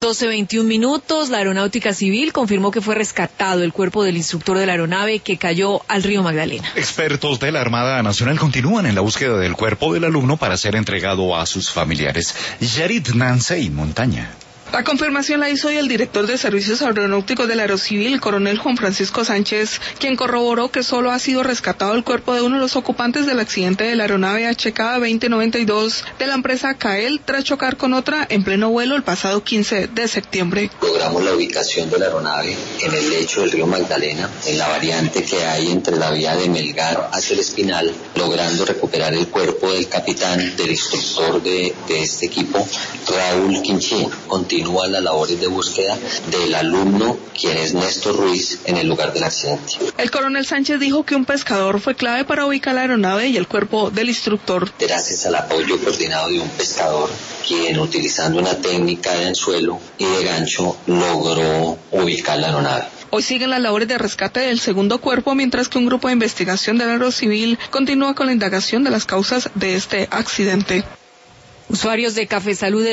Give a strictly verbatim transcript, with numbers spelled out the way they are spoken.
doce veintiún minutos, la Aeronáutica Civil confirmó que fue rescatado el cuerpo del instructor de la aeronave que cayó al río Magdalena. Expertos de la Armada Nacional continúan en la búsqueda del cuerpo del alumno para ser entregado a sus familiares. Yarit Nansei Montaña. La confirmación la hizo hoy el director de Servicios Aeronáuticos del Aerocivil, el coronel Juan Francisco Sánchez, quien corroboró que solo ha sido rescatado el cuerpo de uno de los ocupantes del accidente de la aeronave H K veinte noventa y dos de la empresa CAEL tras chocar con otra en pleno vuelo el pasado quince de septiembre. Logramos la ubicación de la aeronave en el lecho del río Magdalena, en la variante que hay entre la vía de Melgar hacia el Espinal, logrando recuperar el cuerpo del capitán, del instructor de, de este equipo, Raúl Quinchín. Continúan las labores de búsqueda del alumno, quien es Néstor Ruiz, en el lugar del accidente. El coronel Sánchez dijo que un pescador fue clave para ubicar la aeronave y el cuerpo del instructor. Gracias al apoyo coordinado de un pescador, quien utilizando una técnica de anzuelo y de gancho logró ubicar la aeronave. Hoy siguen las labores de rescate del segundo cuerpo, mientras que un grupo de investigación del Aerocivil continúa con la indagación de las causas de este accidente. Usuarios de Café Salud